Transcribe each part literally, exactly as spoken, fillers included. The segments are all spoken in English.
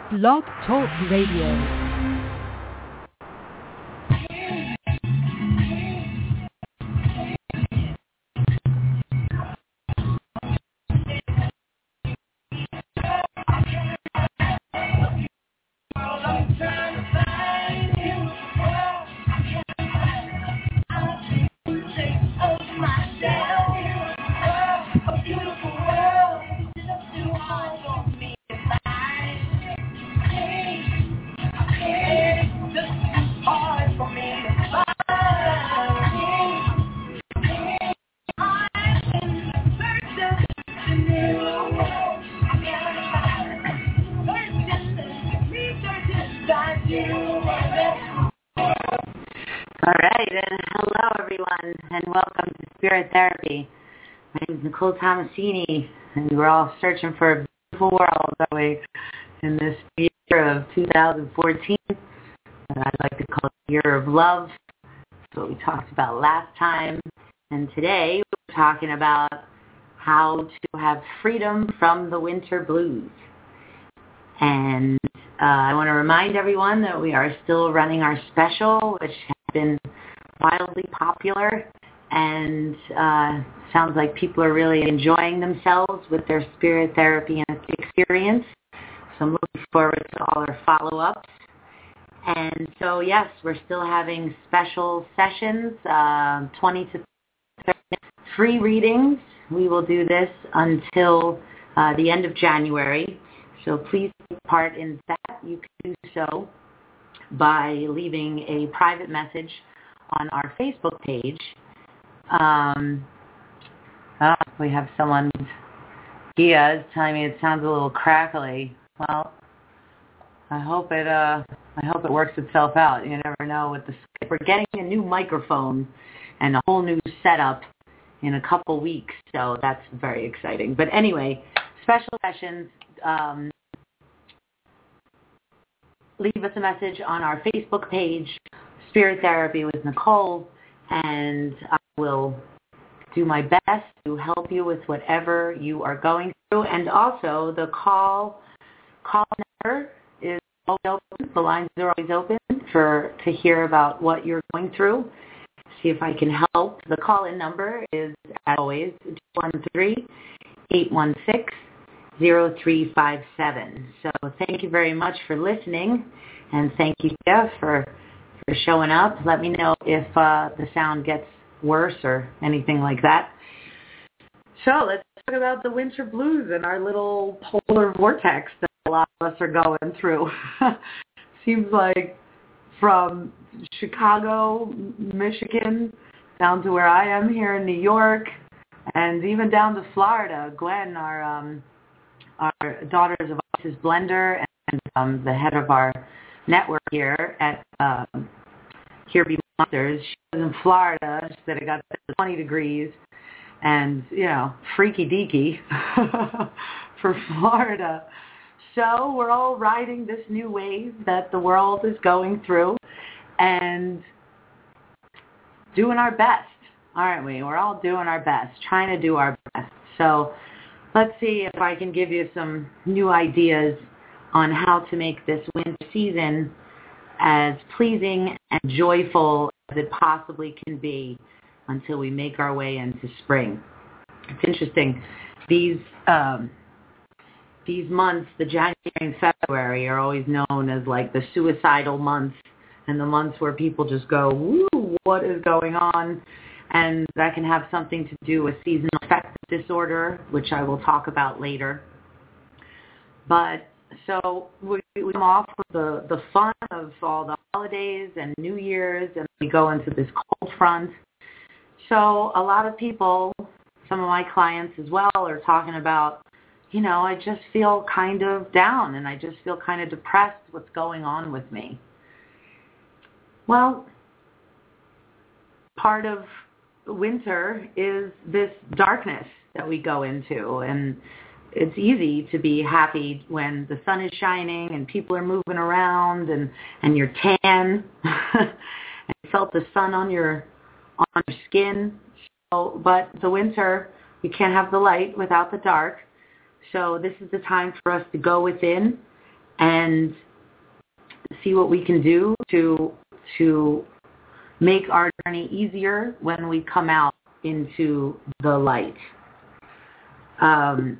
Blog Talk Radio. Therapy. My name is Nicole Tomasini, and we're all searching for a beautiful world, are we, in this year of two thousand fourteen, that I'd like to call the year of love. That's what we talked about last time. And today we're talking about how to have freedom from the winter blues. And uh, I want to remind everyone that we are still running our special, which has been wildly popular. And uh, sounds like people are really enjoying themselves with their spirit therapy and experience. So I'm looking forward to all our follow-ups. And so, yes, we're still having special sessions, uh, twenty to thirty minutes, free readings. We will do this until uh, the end of January. So please take part in that. You can do so by leaving a private message on our Facebook page. Um, oh, we have someone, Gia, is telling me it sounds a little crackly. Well, I hope it, uh, I hope it works itself out. You never know with the, we're getting a new microphone and a whole new setup in a couple weeks, so that's very exciting. But anyway, special sessions, um, leave us a message on our Facebook page, Spirit Therapy with Nicole, and I will do my best to help you with whatever you are going through. And also, the call call number is always open. The lines are always open for to hear about what you're going through. See if I can help. The call-in number is, as always, two one three, eight one six, zero three five seven. So thank you very much for listening, and thank you, Jeff, for for showing up. Let me know if uh, the sound gets worse or anything like that. So let's talk about the winter blues and our little polar vortex that a lot of us are going through. Seems like from Chicago, Michigan, down to where I am here in New York, and even down to Florida. Gwen, our um, our Daughters of Isis Blender, and um, the head of our network here at um, Here Be Monsters. She was in Florida. She said it got twenty degrees, and you know, freaky deaky for Florida. So we're all riding this new wave that the world is going through, and doing our best, aren't we? We're all doing our best, trying to do our best. So let's see if I can give you some new ideas on how to make this winter season as pleasing and joyful as it possibly can be until we make our way into spring. It's interesting. These um, these months, the January and February, are always known as like the suicidal months and the months where people just go, woo, what is going on? And that can have something to do with seasonal affective disorder, which I will talk about later. But so we, we come off with the, the fun of all the holidays and New Year's, and we go into this cold front. So a lot of people, some of my clients as well, are talking about, you know, I just feel kind of down and I just feel kind of depressed. What's going on with me? Well, part of winter is this darkness that we go into, and it's easy to be happy when the sun is shining and people are moving around and, and you're tan and you felt the sun on your on your skin. So, but the winter, you can't have the light without the dark. So this is the time for us to go within and see what we can do to to make our journey easier when we come out into the light. Um,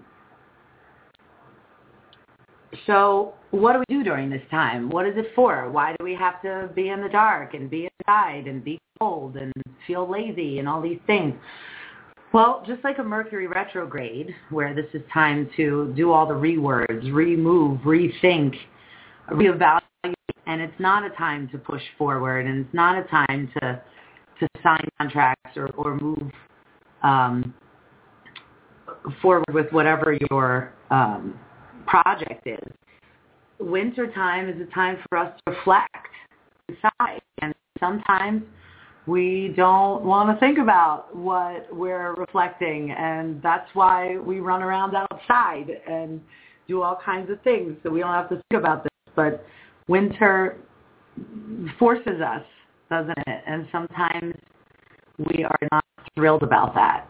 so what do we do during this time? What is it for? Why do we have to be in the dark and be inside and be cold and feel lazy and all these things? Well, just like a Mercury retrograde, where this is time to do all the rewords, remove, rethink, reevaluate, and it's not a time to push forward, and it's not a time to to sign contracts or, or move um, forward with whatever your um, project is. Winter time is a time for us to reflect inside, and sometimes we don't want to think about what we're reflecting, and that's why we run around outside and do all kinds of things, so we don't have to think about this. But winter forces us, doesn't it? And sometimes we are not thrilled about that.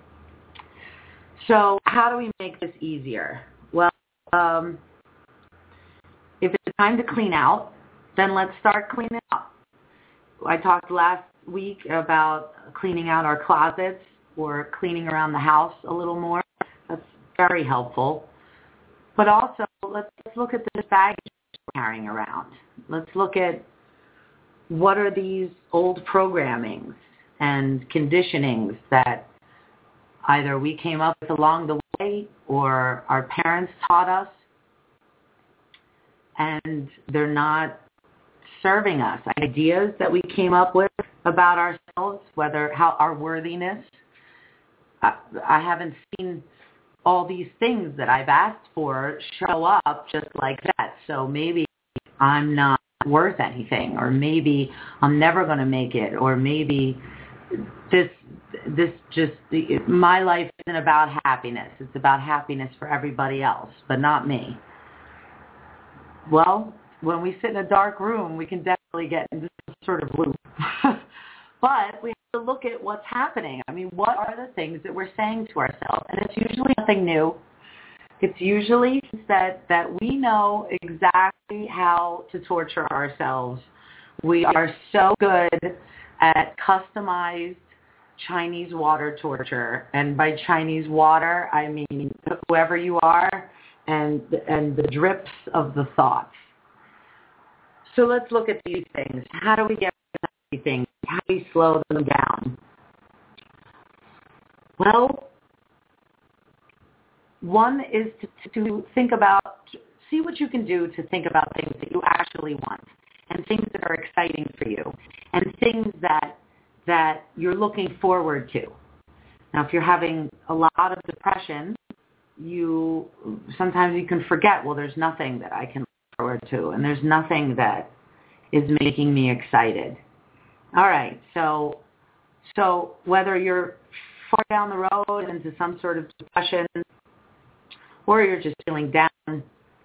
So how do we make this easier? Well, um, if it's time to clean out, then let's start cleaning out. I talked last week about cleaning out our closets or cleaning around the house a little more. That's very helpful. But also, let's look at this baggage we're carrying around. Let's look at what are these old programmings and conditionings that either we came up with along the way or our parents taught us, and they're not serving us. Ideas that we came up with about ourselves, whether how our worthiness. I, I haven't seen all these things that I've asked for show up just like that. So maybe I'm not worth anything, or maybe I'm never going to make it, or maybe this this just my life isn't about happiness. It's about happiness for everybody else, but not me. Well, when we sit in a dark room, we can definitely get into some sort of loop. But we have to look at what's happening. I mean, what are the things that we're saying to ourselves? And it's usually nothing new. It's usually that, that we know exactly how to torture ourselves. We are so good at customized Chinese water torture. And by Chinese water, I mean whoever you are and and the drips of the thoughts. So let's look at these things. How do we get these things? How do we slow them down? Well, one is to, to think about, see what you can do to think about things that you actually want, and things that are exciting for you, and things that that you're looking forward to. Now, if you're having a lot of depression, you sometimes you can forget, well, there's nothing that I can look forward to, and there's nothing that is making me excited. All right, so so whether you're far down the road into some sort of depression, or you're just feeling down,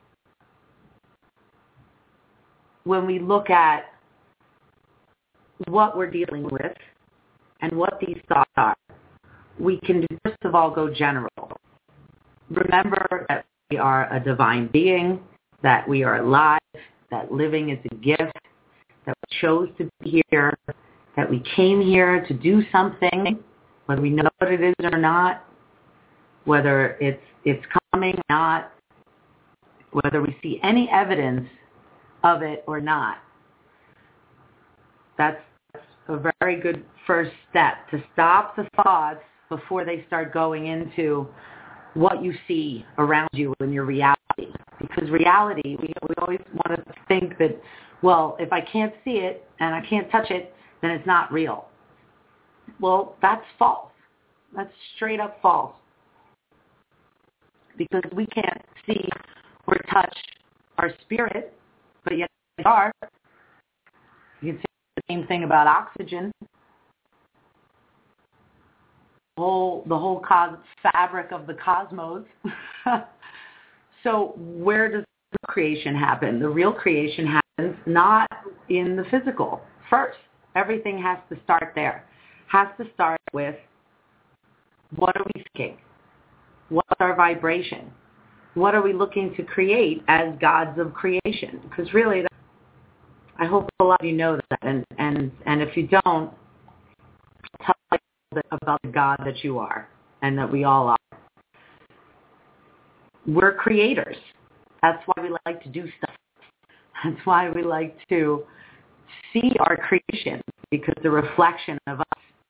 when we look at what we're dealing with and what these thoughts are, we can first of all go general. Remember that we are a divine being, that we are alive, that living is a gift, that we chose to be here, that we came here to do something, whether we know what it is or not, whether it's it's coming or not, whether we see any evidence of it or not. That's a very good first step, to stop the thoughts before they start going into what you see around you in your reality. Because reality, we, we always want to think that, well, if I can't see it and I can't touch it, then it's not real. Well, that's false. That's straight up false. Because we can't see or touch our spirit, but yet we are. You can say the same thing about oxygen. The whole, the whole cos- fabric of the cosmos. So where does the creation happen? The real creation happens not in the physical. First, everything has to start there. Has to start with, what are we thinking? What's our vibration? what are we looking to create as gods of creation? Because really, I hope a lot of you know that. And, and, and if you don't, tell me a little bit about the God that you are and that we all are. We're creators. That's why we like to do stuff. That's why we like to see our creation, because it's a reflection of us.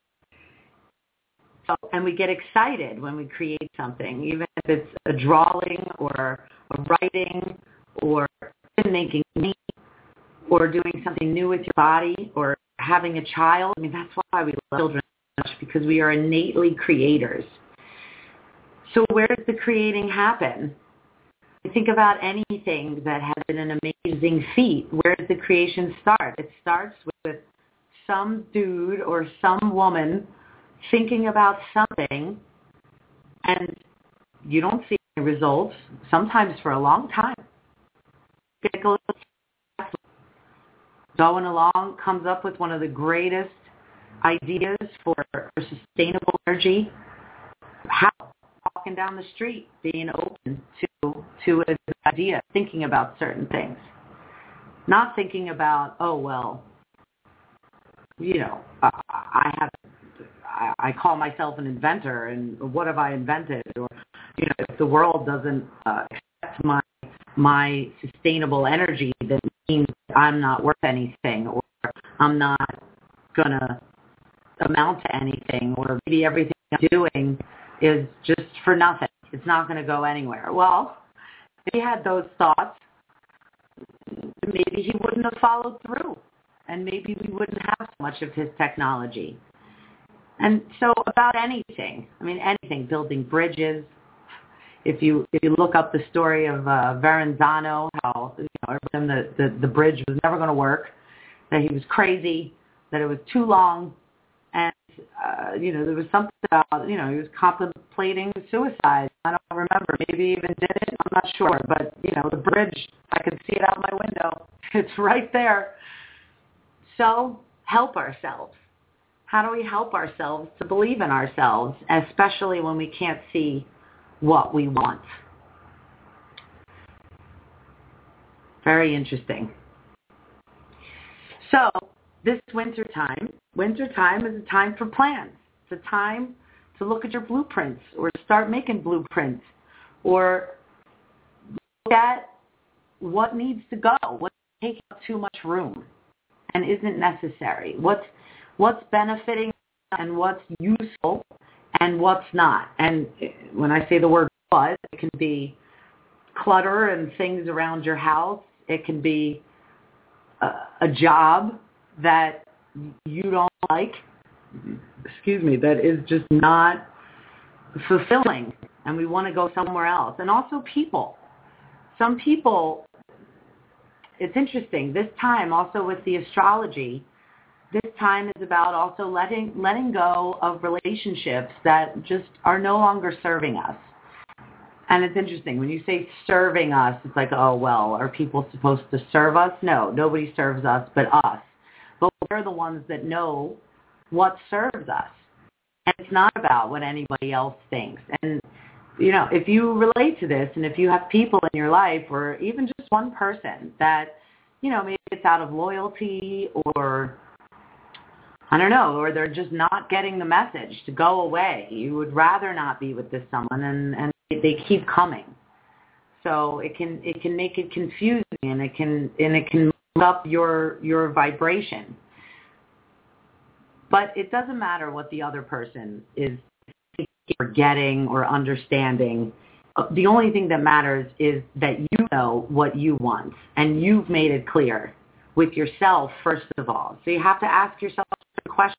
So, and we get excited when we create something, even if it's a drawing or a writing or making meat or doing something new with your body or having a child. I mean, that's why we love children so much, because we are innately creators. So where does the creating happen? Think about anything that has been an amazing feat. Where does the creation start? It starts with some dude or some woman thinking about something, and you don't see any results, sometimes for a long time. Going along, comes up with one of the greatest ideas for, for sustainable energy. How? Walking down the street, being open to to an idea, thinking about certain things. Not thinking about, oh, well, you know, I, I have, I, I call myself an inventor, and what have I invented? Or, you know, if the world doesn't uh, accept my my sustainable energy, then it means I'm not worth anything, or I'm not going to amount to anything, or maybe everything I'm doing is just for nothing. It's not going to go anywhere. Well, if he had those thoughts, maybe he wouldn't have followed through, and maybe we wouldn't have so much of his technology. And so about anything, I mean, anything, building bridges. If you if you look up the story of uh, Verrazano, how you know, the, the, the bridge was never going to work, that he was crazy, that it was too long, and, uh, you know, there was something about, you know, he was contemplating suicide. I don't remember. Maybe he even did it. I'm not sure. But, you know, the bridge, I could see it out my window. It's right there. So help ourselves. How do we help ourselves to believe in ourselves, especially when we can't see what we want? Very interesting. So this winter time, winter time is a time for plans. It's a time to look at your blueprints or start making blueprints, or look at what needs to go, what's taking up too much room and isn't necessary, what's, what's benefiting and what's useful and what's not. And when I say the word what, it can be clutter and things around your house. It can be a, a job that you don't like, excuse me, that is just not fulfilling, and we want to go somewhere else. And also people. Some people, it's interesting, this time also with the astrology, this time is about also letting letting go of relationships that just are no longer serving us. And it's interesting, when you say serving us, it's like, oh, well, are people supposed to serve us? No, nobody serves us but us. But we're the ones that know what serves us. And it's not about what anybody else thinks. And, you know, if you relate to this, and if you have people in your life, or even just one person that, you know, maybe it's out of loyalty, or, I don't know, or they're just not getting the message to go away. You would rather not be with this someone, and, and they keep coming. So it can it can make it confusing, and it can and it can move up your your vibration. But it doesn't matter what the other person is getting or understanding. The only thing that matters is that you know what you want, and you've made it clear with yourself first of all. So you have to ask yourself questions.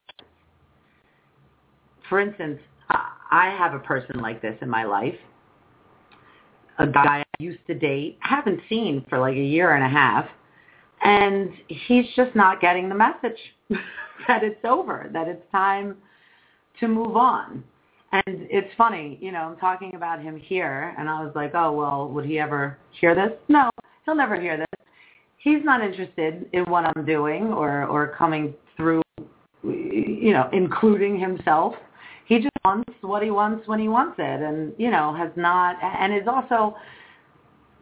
For instance, I have a person like this in my life. A guy I used to date, haven't seen for like a year and a half, and he's just not getting the message that it's over, that it's time to move on. And it's funny, you know, I'm talking about him here, and I was like, oh, well, would he ever hear this? No, he'll never hear this. He's not interested in what I'm doing or, or coming through, you know, including himself. He just wants what he wants when he wants it, and, you know, has not, and is also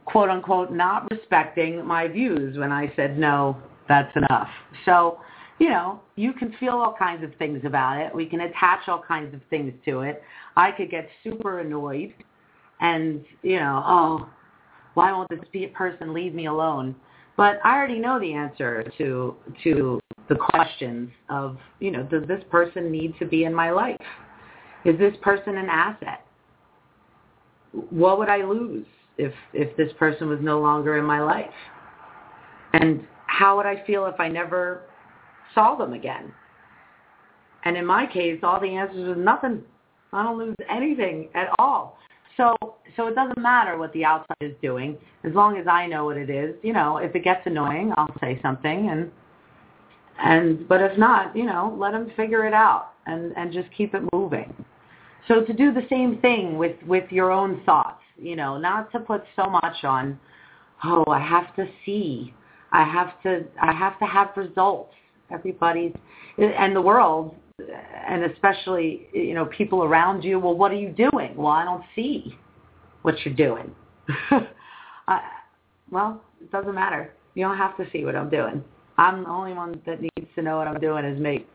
quote unquote, not respecting my views when I said, no, that's enough. So, you know, you can feel all kinds of things about it. We can attach all kinds of things to it. I could get super annoyed and, you know, oh, why won't this person leave me alone? But I already know the answer to to the questions of, you know, does this person need to be in my life? Is this person an asset? What would I lose if if this person was no longer in my life? And how would I feel if I never saw them again? And in my case, all the answers are nothing. I don't lose anything at all. So so it doesn't matter what the outside is doing, as long as I know what it is. You know, if it gets annoying, I'll say something, and and but if not, you know, let them figure it out and, and just keep it moving. So to do the same thing with, with your own thoughts, you know, not to put so much on, oh, I have to see, I have to I have to have results. Everybody's and the world, and especially, you know, people around you, well, what are you doing? Well, I don't see what you're doing. I, well, it doesn't matter. You don't have to see what I'm doing. I'm the only one that needs to know what I'm doing is me.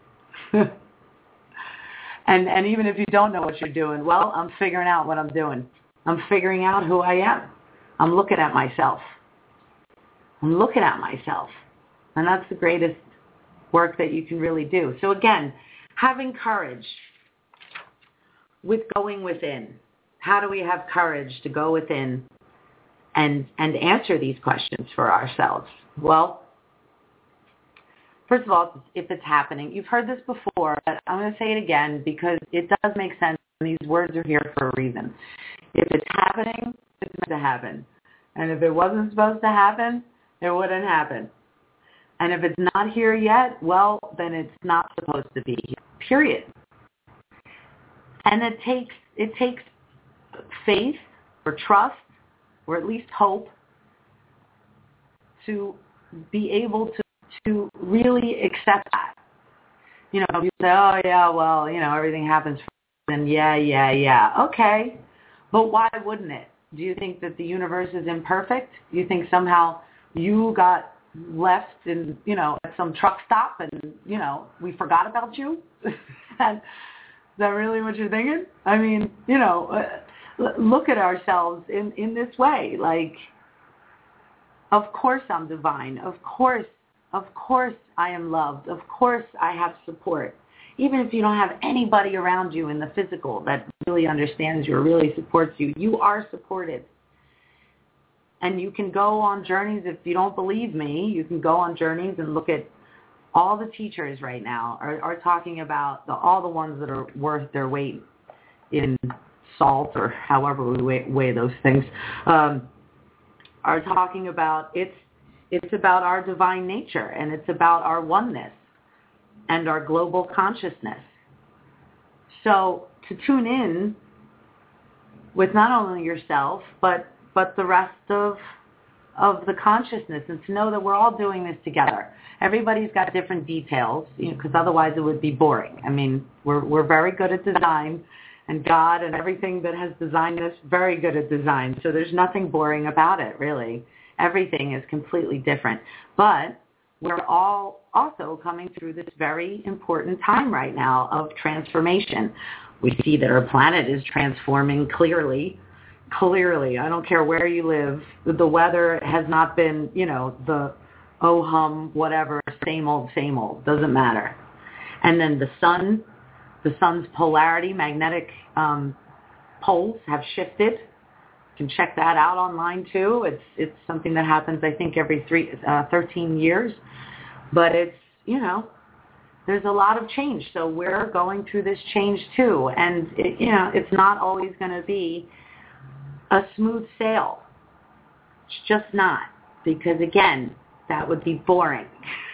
and and even if you don't know what you're doing, well, I'm figuring out what I'm doing. I'm figuring out who I am. I'm looking at myself. I'm looking at myself. And that's the greatest work that you can really do. So again, having courage with going within. How do we have courage to go within and and answer these questions for ourselves? Well, first of all, if it's happening, you've heard this before, but I'm going to say it again because it does make sense, and these words are here for a reason. If it's happening, it's meant to happen. And if it wasn't supposed to happen, it wouldn't happen. And if it's not here yet, well, then it's not supposed to be here, period. And it takes it takes faith or trust or at least hope to be able to, to really accept that. You know, you say, oh, yeah, well, you know, everything happens for and yeah, yeah, yeah. Okay, but why wouldn't it? Do you think that the universe is imperfect? Do you think somehow you got left in, you know, at some truck stop and, you know, we forgot about you? and, Is that really what you're thinking? I mean, you know, uh, look at ourselves in, in this way. Like, of course I'm divine. Of course, of course I am loved. Of course I have support. Even if you don't have anybody around you in the physical that really understands you or really supports you, you are supported. And you can go on journeys. If you don't believe me, you can go on journeys and look at all the teachers right now are, are talking about the, all the ones that are worth their weight in salt or however we weigh, weigh those things, um, are talking about it's it's about our divine nature and it's about our oneness and our global consciousness. So to tune in with not only yourself but but the rest of of the consciousness and to know that we're all doing this together. Everybody's got different details, you know, because otherwise it would be boring. I mean, we're we're very good at design, and God and everything that has designed us, very good at design. So there's nothing boring about it, really. Everything is completely different. But we're all also coming through this very important time right now of transformation. We see that our planet is transforming clearly. Clearly, I don't care where you live, the weather has not been, you know, the oh hum, whatever, same old, same old, doesn't matter. And then the sun, the sun's polarity, magnetic um, poles have shifted. You can check that out online too. It's it's something that happens, I think, every three, uh, thirteen years. But it's, you know, there's a lot of change. So we're going through this change too. And, it, you know, it's not always going to be a smooth sail. It's just not. Because, again, that would be boring.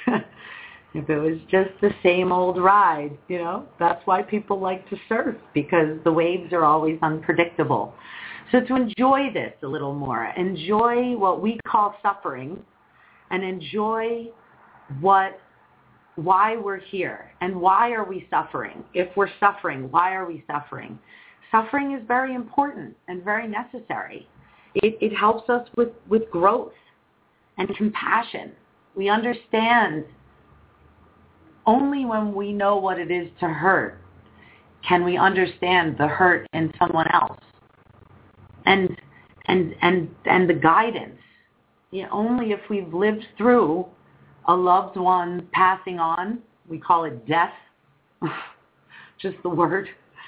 If it was just the same old ride, you know, that's why people like to surf, because the waves are always unpredictable. So to enjoy this a little more, enjoy what we call suffering, and enjoy what, why we're here, and why are we suffering? If we're suffering, why are we suffering? Suffering is very important and very necessary. it, it helps us with, with growth and compassion. We understand only when we know what it is to hurt can we understand the hurt in someone else. And and and and the guidance. You know, only if we've lived through a loved one passing on, we call it death, just the word,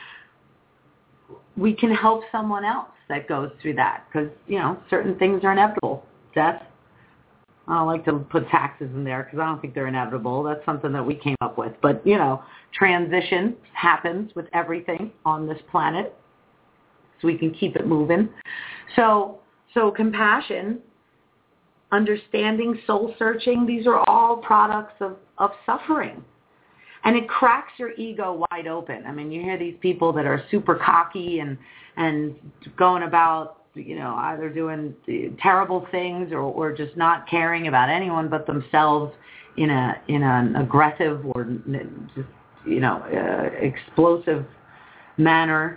we can help someone else that goes through that. Because, you know, certain things are inevitable. Death, I don't like to put taxes in there because I don't think they're inevitable. That's something that we came up with. But, you know, transition happens with everything on this planet. So we can keep it moving. So, so compassion, understanding, soul searching, these are all products of, of suffering. And it cracks your ego wide open. I mean, you hear these people that are super cocky and, and going about, you know, either doing terrible things or, or just not caring about anyone but themselves in a in an aggressive or just, you know, uh, explosive manner.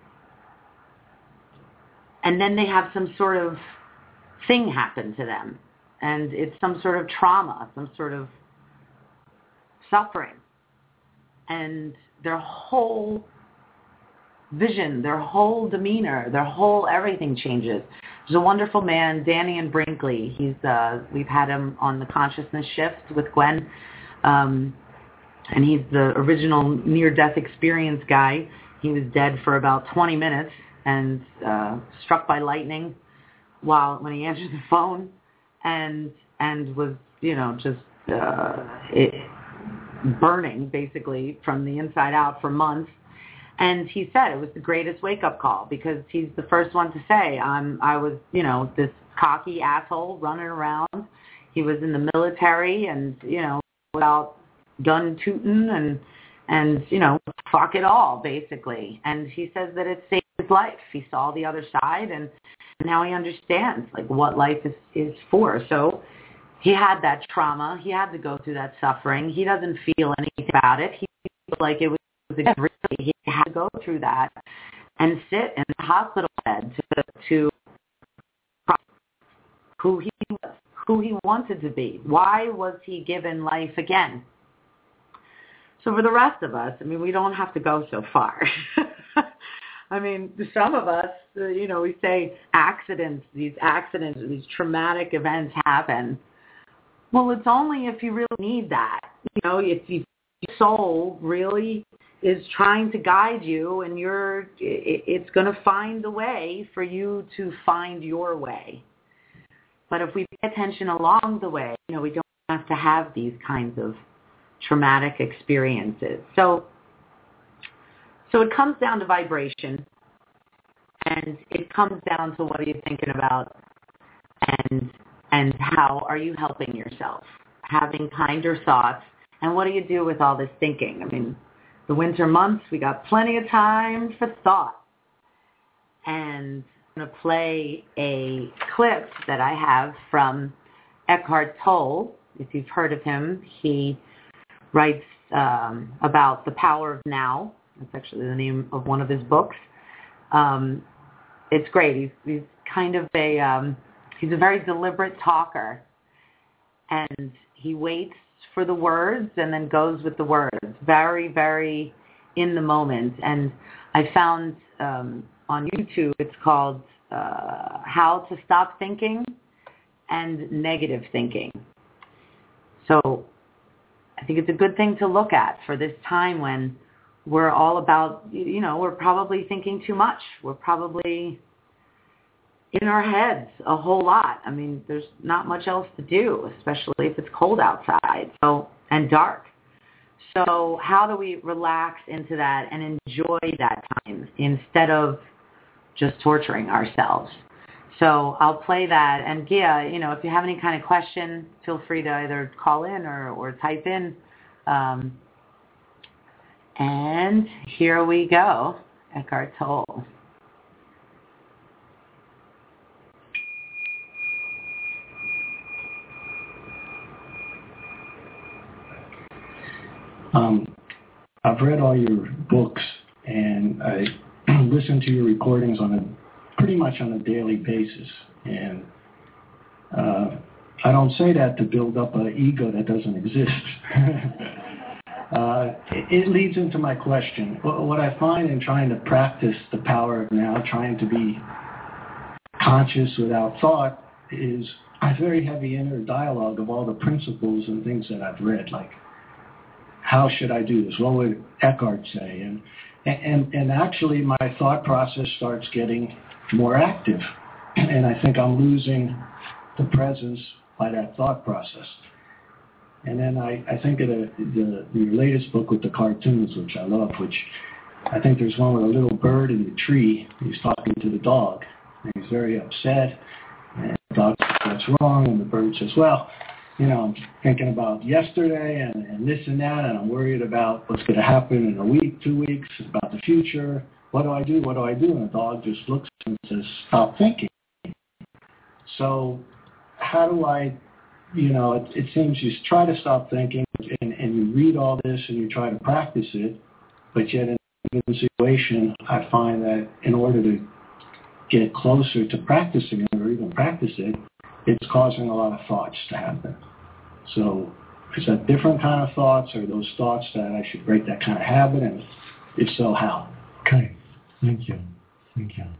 And then they have some sort of thing happen to them. And it's some sort of trauma, some sort of suffering. And their whole vision, their whole demeanor, their whole everything changes. There's a wonderful man, Dannion Brinkley. He's uh, we've had him on the Consciousness Shift with Gwen. Um, and he's the original near-death experience guy. He was dead for about twenty minutes. And uh, struck by lightning while when he answered the phone, and and was you know just uh, it, burning basically from the inside out for months. And he said it was the greatest wake up call because he's the first one to say I'm I was you know this cocky asshole running around. He was in the military and you know without gun tooting and and you know fuck it all basically. And he says that it saved his life. He saw the other side, and now he understands like what life is, is for. So he had that trauma. He had to go through that suffering. He doesn't feel anything about it. He feels like it was really. He had to go through that and sit in the hospital bed to to who he was, who he wanted to be. Why was he given life again? So for the rest of us, I mean, we don't have to go so far. I mean, some of us, uh, you know, we say accidents, these accidents, these traumatic events happen. Well, it's only if you really need that. You know, if you, your soul really is trying to guide you and you're, it, it's going to find the way for you to find your way. But if we pay attention along the way, you know, we don't have to have these kinds of traumatic experiences. So, so it comes down to vibration, and it comes down to what are you thinking about, and and how are you helping yourself, having kinder thoughts, and what do you do with all this thinking? I mean, the winter months, we got plenty of time for thought. And I'm going to play a clip that I have from Eckhart Tolle. If you've heard of him, he writes um, about the power of now. That's actually the name of one of his books. Um, it's great. He's, he's kind of a, um, he's a very deliberate talker. And he waits for the words and then goes with the words. Very, very in the moment. And I found um, on YouTube, it's called uh, How to Stop Thinking and Negative Thinking. So I think it's a good thing to look at for this time when we're all about, you know, we're probably thinking too much. We're probably in our heads a whole lot. I mean, there's not much else to do, especially if it's cold outside so and dark. So how do we relax into that and enjoy that time instead of just torturing ourselves? So I'll play that. And Gia, you know, if you have any kind of question, feel free to either call in or, or type in. Um, and here we go, Eckhart Tolle. Um, I've read all your books, and I listened to your recordings on a pretty much on a daily basis. And uh, I don't say that to build up an ego that doesn't exist. uh, it, it leads into my question. What, what I find in trying to practice the power of now, trying to be conscious without thought, is a very heavy inner dialogue of all the principles and things that I've read, like, how should I do this? What would Eckhart say? And, and, and actually my thought process starts getting more active. And I think I'm losing the presence by that thought process. And then I, I think of the, the, the latest book with the cartoons, which I love, which I think there's one with a little bird in the tree. He's talking to the dog. And he's very upset. And the dog says, what's wrong? And the bird says, well, you know, I'm thinking about yesterday and, and this and that, and I'm worried about what's going to happen in a week, two weeks, about the future. What do I do? What do I do? And the dog just looks and says, stop thinking. So how do I, you know, it, it seems you try to stop thinking and, and you read all this and you try to practice it, but yet in a given situation, I find that in order to get closer to practicing it or even practice it, it's causing a lot of thoughts to happen. So is that different kind of thoughts, or those thoughts that I should break that kind of habit, and if so, how? Okay, thank you, thank you.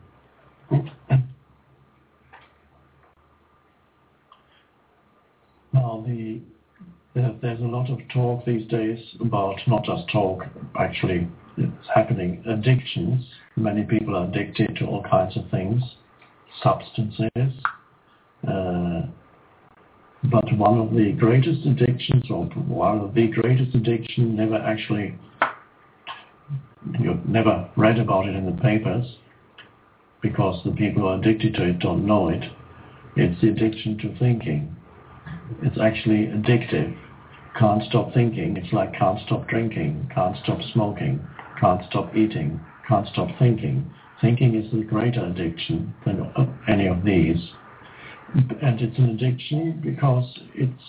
Now, the, the, there's a lot of talk these days about, not just talk, actually it's happening, addictions. Many people are addicted to all kinds of things, substances. Uh, but one of the greatest addictions, or one of the greatest addiction, never actually, you've never read about it in the papers, because the people who are addicted to it don't know it. It's the addiction to thinking. It's actually addictive. Can't stop thinking. It's like can't stop drinking, can't stop smoking, can't stop eating, can't stop thinking. Thinking is the greater addiction than any of these. And it's an addiction because it's,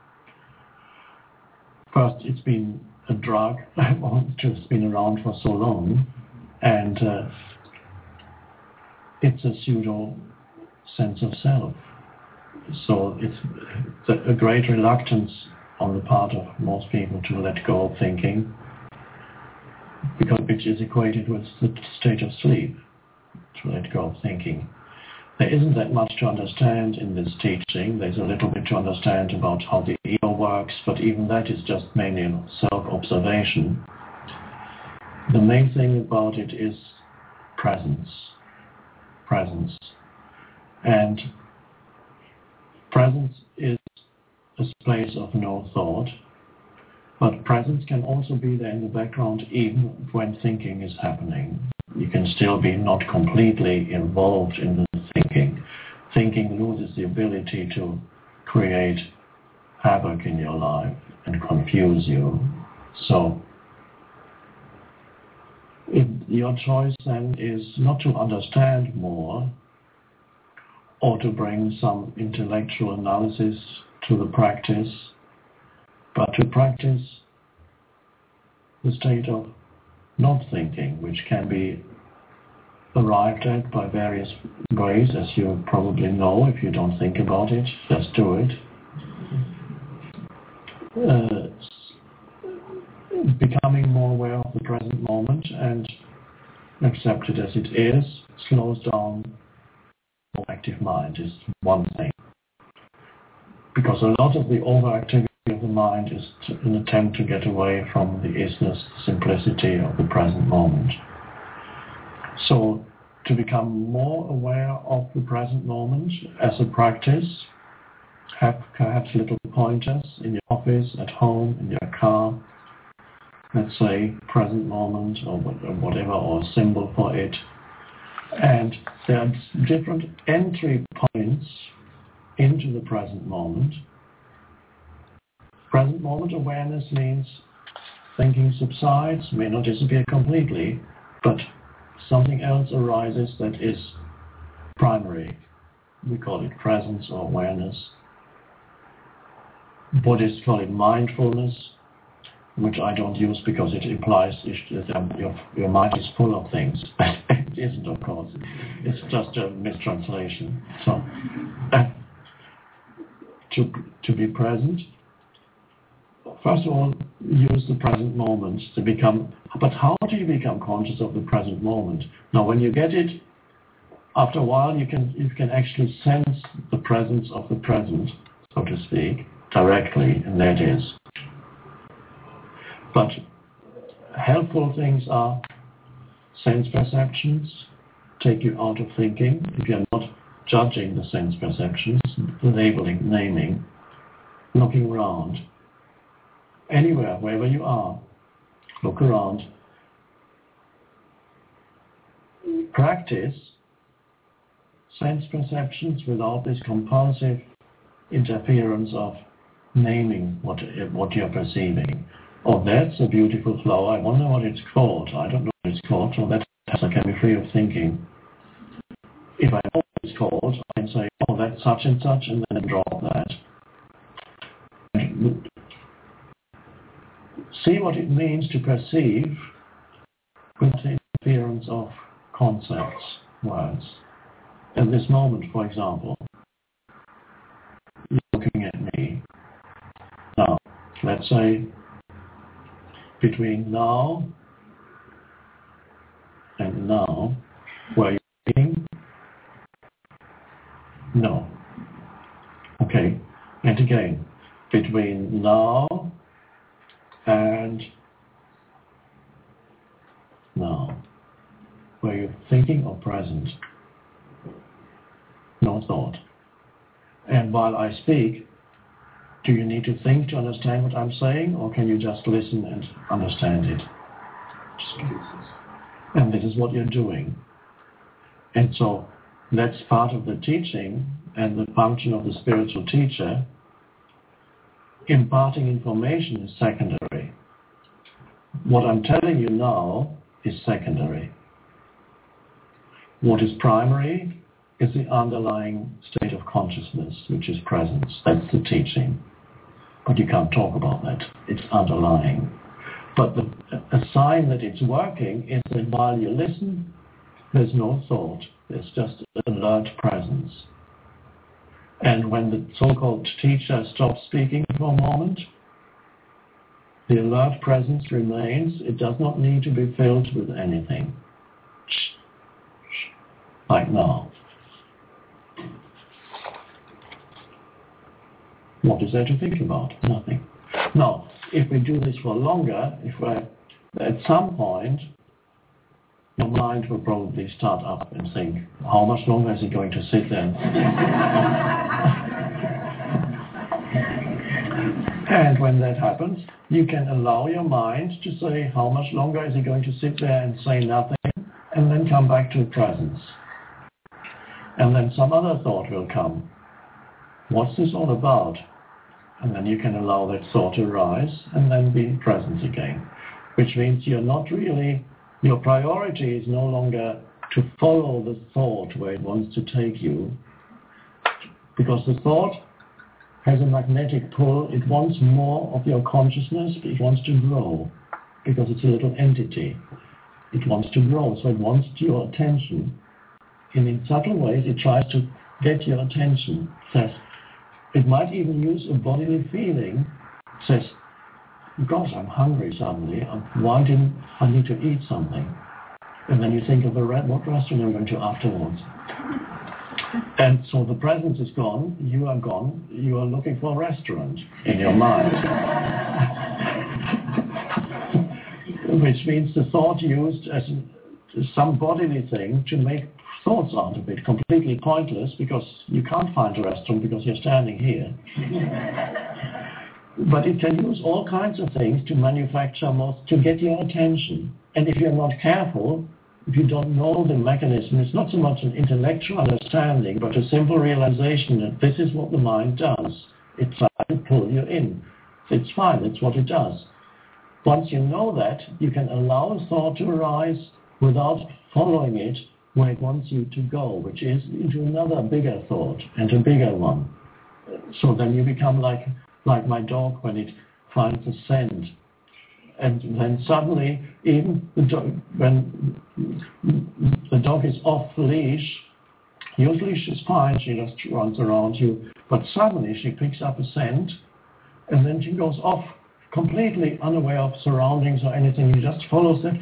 first, it's been a drug, it's been around for so long, and uh, it's a pseudo sense of self. So it's a great reluctance on the part of most people to let go of thinking, because which is equated with the state of sleep, to let go of thinking. There isn't that much to understand in this teaching. There's a little bit to understand about how the ego works, but even that is just mainly self-observation. The main thing about it is presence. Presence. And presence is a space of no thought, but presence can also be there in the background even when thinking is happening. You can still be not completely involved in the thinking. Thinking loses the ability to create havoc in your life and confuse you. So if your choice then is not to understand more or to bring some intellectual analysis to the practice, but to practice the state of not thinking, which can be arrived at by various ways, as you probably know. If you don't think about it, just do it. Uh, becoming more aware of the present moment and accept it as it is slows down the active mind is one thing. Because a lot of the overactivity of the mind is to, an attempt to get away from the isness, the simplicity of the present moment. So to become more aware of the present moment as a practice, have perhaps little pointers in your office, at home, in your car, let's say present moment or whatever, or symbol for it. And there are different entry points into the present moment. Present moment awareness means thinking subsides, may not disappear completely, but something else arises that is primary. We call it presence or awareness. Buddhists call it mindfulness. which I don't use because it implies your, your mind is full of things. It isn't, of course. It's just a mistranslation. So, uh, to, to be present, first of all, use the present moment to become, but how do you become conscious of the present moment? Now, when you get it, after a while, you can, you can actually sense the presence of the present, so to speak, directly, and there it is. But helpful things are sense perceptions, take you out of thinking. If you're not judging the sense perceptions, labeling, naming, looking around, anywhere, wherever you are, look around. Practice sense perceptions without this compulsive interference of naming what, what you're perceiving. Oh, that's a beautiful flower. I wonder what it's called. I don't know what it's called, so that I can be free of thinking. If I know what it's called, I can say, oh, that's such and such, and then drop that. And see what it means to perceive with the interference of concepts, words. In this moment, for example, you're looking at me. Now, let's say between now and now, where you're looking? No. Okay. And again, between now and now, where you're thinking or present? No thought. And while I speak, do you need to think to understand what I'm saying, or can you just listen and understand it? And this is what you're doing. And so that's part of the teaching and the function of the spiritual teacher. Imparting information is secondary. What I'm telling you now is secondary. What is primary is the underlying state of consciousness, which is presence. That's the teaching. But you can't talk about that. It's underlying. But the, a sign that it's working is that while you listen, there's no thought. There's just alert presence. And when the so-called teacher stops speaking for a moment, the alert presence remains. It does not need to be filled with anything. Like now. What is there to think about? Nothing. Now, if we do this for longer, if we're at some point, your mind will probably start up and think, how much longer is it going to sit there? And when that happens, you can allow your mind to say, how much longer is it going to sit there and say nothing, and then come back to presence. And then some other thought will come. What's this all about? And then you can allow that thought to rise and then be in presence again. Which means you're not really, your priority is no longer to follow the thought where it wants to take you. Because the thought has a magnetic pull. It wants more of your consciousness. It wants to grow because it's a little entity. It wants to grow, so it wants your attention. And in subtle ways, it tries to get your attention. Says, it might even use a bodily feeling. Says, gosh, I'm hungry suddenly. I'm wanting, I need to eat something. And then you think of a re- what restaurant I'm going to afterwards. And so the presence is gone. You are gone. You are looking for a restaurant in your mind. Which means the thought used as some bodily thing to make thoughts out of it, completely pointless, because you can't find a restaurant because you're standing here. But it can use all kinds of things to manufacture most, to get your attention. And if you're not careful, if you don't know the mechanism, it's not so much an intellectual understanding, but a simple realization that this is what the mind does. It tries to pull you in. It's fine, it's what it does. Once you know that, you can allow a thought to arise without following it where it wants you to go, which is into another bigger thought and a bigger one. So then you become like like my dog when it finds a scent. and then suddenly, even the dog, when the dog is off the leash, usually she's fine, she just runs around you, but suddenly she picks up a scent, and then she goes off completely unaware of surroundings or anything. He just follows it.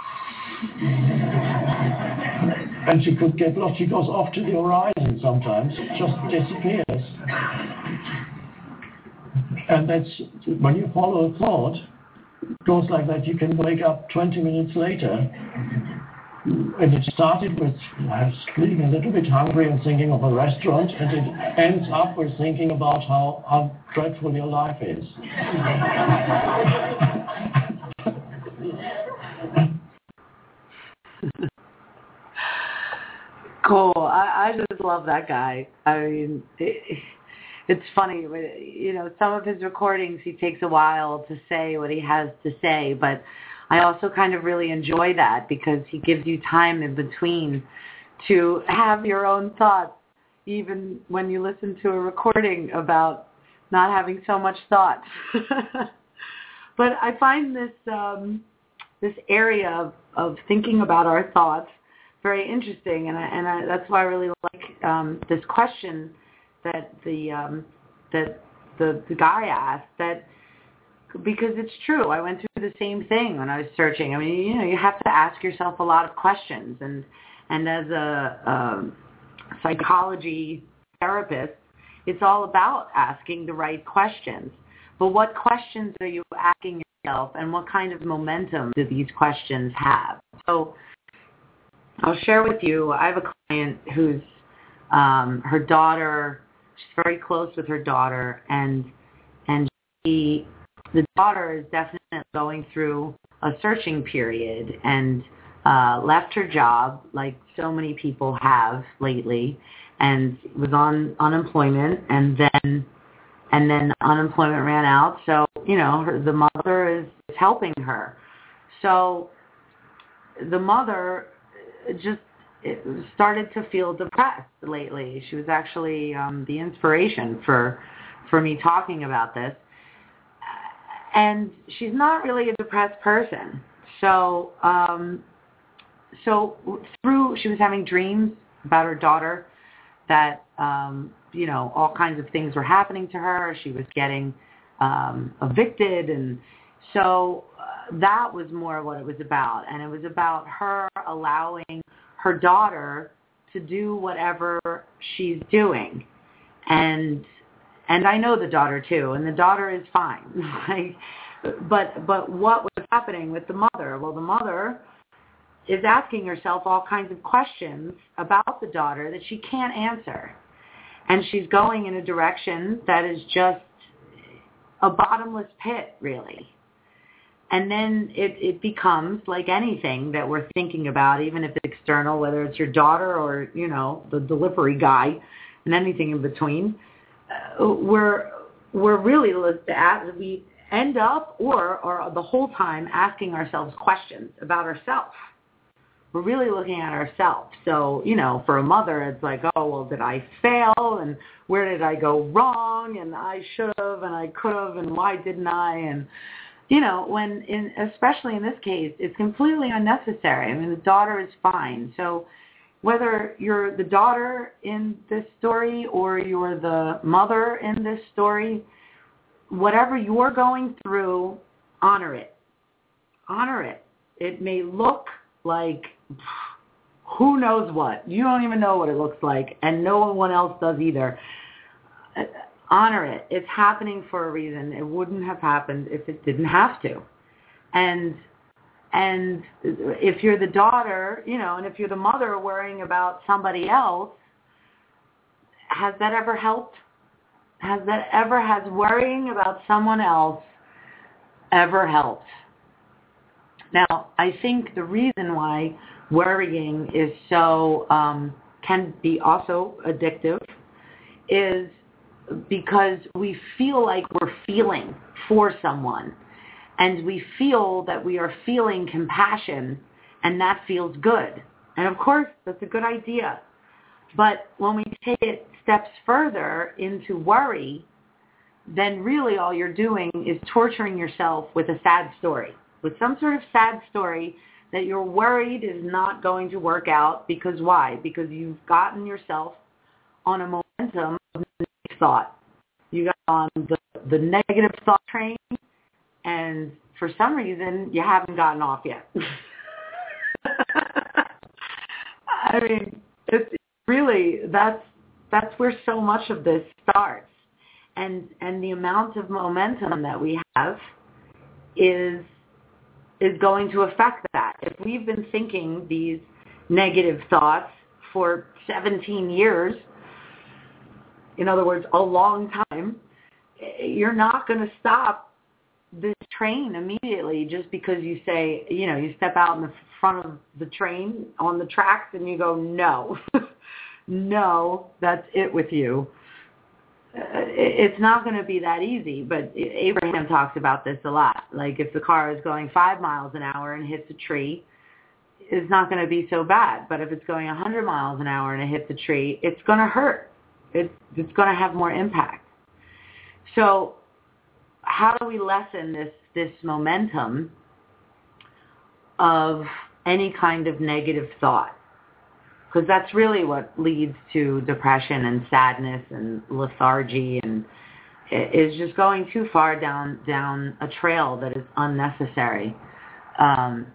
And she could get lost. She goes off to the horizon sometimes, just disappears. And that's, when you follow a thought, it goes like that. You can wake up twenty minutes later, and it started with I was feeling a little bit hungry and thinking of a restaurant, and it ends up with thinking about how, how dreadful your life is. Cool. I, I just love that guy. I mean, it, it's funny. You know, some of his recordings, he takes a while to say what he has to say, but I also kind of really enjoy that because he gives you time in between to have your own thoughts, even when you listen to a recording about not having so much thought. But I find this um, this area of, of thinking about our thoughts very interesting, and I, and I, that's why I really like um, this question that the um, that the, the guy asked. That because it's true, I went through the same thing when I was searching. I mean, you know, you have to ask yourself a lot of questions, and and as a, a psychology therapist, it's all about asking the right questions. But what questions are you asking yourself, and what kind of momentum do these questions have? So I'll share with you, I have a client who's, um, her daughter, she's very close with her daughter, and and she, the daughter is definitely going through a searching period and uh, left her job, like so many people have lately, and was on unemployment, and then and then unemployment ran out, so, you know, her, the mother is helping her. So the mother just it started to feel depressed lately. She was actually um, the inspiration for for me talking about this. And she's not really a depressed person. So um, so through, she was having dreams about her daughter that, um, you know, all kinds of things were happening to her. She was getting um, evicted. And so that was more what it was about. And it was about her allowing her daughter to do whatever she's doing. And and I know the daughter too, and the daughter is fine. Like, but but what was happening with the mother? Well, the mother is asking herself all kinds of questions about the daughter that she can't answer. And she's going in a direction that is just a bottomless pit, really. And then it, it becomes like anything that we're thinking about, even if it's external, whether it's your daughter or, you know, the delivery guy and anything in between. Uh, we're we're really at, we end up or or the whole time asking ourselves questions about ourselves. We're really looking at ourselves. So, you know, for a mother, it's like, oh, well, did I fail? And where did I go wrong? And I should have, and I could have, and why didn't I? And you know, when in, especially in this case, it's completely unnecessary. I mean, the daughter is fine. So whether you're the daughter in this story or you're the mother in this story, whatever you're going through, honor it. Honor it. It may look like who knows what. You don't even know what it looks like, and no one else does either. Honor it. It's happening for a reason. It wouldn't have happened if it didn't have to. And and if you're the daughter, you know, and if you're the mother worrying about somebody else, has that ever helped? Has that ever, has worrying about someone else ever helped? Now, I think the reason why worrying is so, um, can be also addictive is because we feel like we're feeling for someone, and we feel that we are feeling compassion, and that feels good. And of course, that's a good idea. But when we take it steps further into worry, then really all you're doing is torturing yourself with a sad story. with some sort of sad story that you're worried is not going to work out. Because why? Because you've gotten yourself on a momentum of negative thought. You got on the, the negative thought train, and for some reason, you haven't gotten off yet. I mean, it's really, that's that's where so much of this starts. And and the amount of momentum that we have is is going to affect that. If we've been thinking these negative thoughts for seventeen years, in other words, a long time, you're not going to stop this train immediately just because you say, you know, you step out in the front of the train on the tracks and you go, no, no, that's it with you. It's not going to be that easy, but Abraham talks about this a lot. Like if the car is going five miles an hour and hits a tree, it's not going to be so bad. But if it's going one hundred miles an hour and it hits a tree, it's going to hurt. It, it's going to have more impact. So how do we lessen this, this momentum of any kind of negative thought? Because that's really what leads to depression and sadness and lethargy, and is just going too far down down a trail that is unnecessary. Um,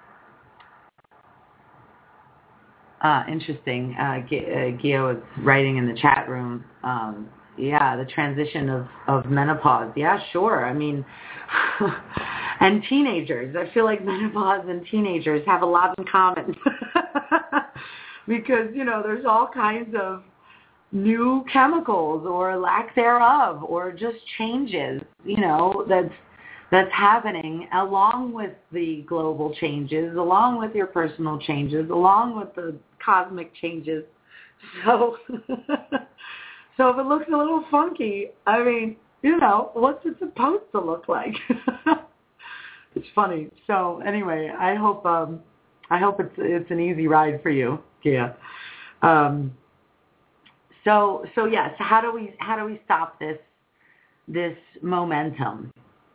uh, interesting. Uh, Gio is writing in the chat room. Um, yeah, the transition of, of menopause. Yeah, sure. I mean, and teenagers. I feel like menopause and teenagers have a lot in common. Because, you know, there's all kinds of new chemicals or lack thereof or just changes, you know, that's that's happening along with the global changes, along with your personal changes, along with the cosmic changes. So, so if it looks a little funky, I mean, you know, what's it supposed to look like? It's funny. So anyway, I hope um, I hope it's it's an easy ride for you. Yeah. Um, so so yes. How do we how do we stop this this momentum?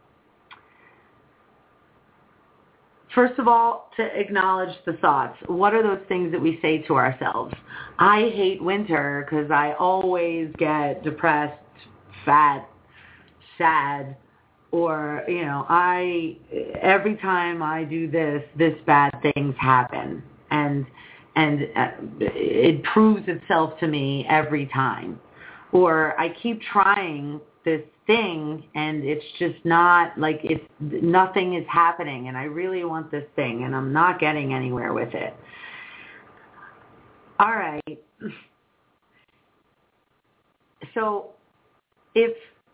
First of all, to acknowledge the thoughts. What are those things that we say to ourselves? I hate winter because I always get depressed, fat, sad, or you know, I every time I do this, this bad things happen, and. And uh, it proves itself to me every time. Or I keep trying this thing and it's just not, like, it's nothing is happening and I really want this thing and I'm not getting anywhere with it. All right. So if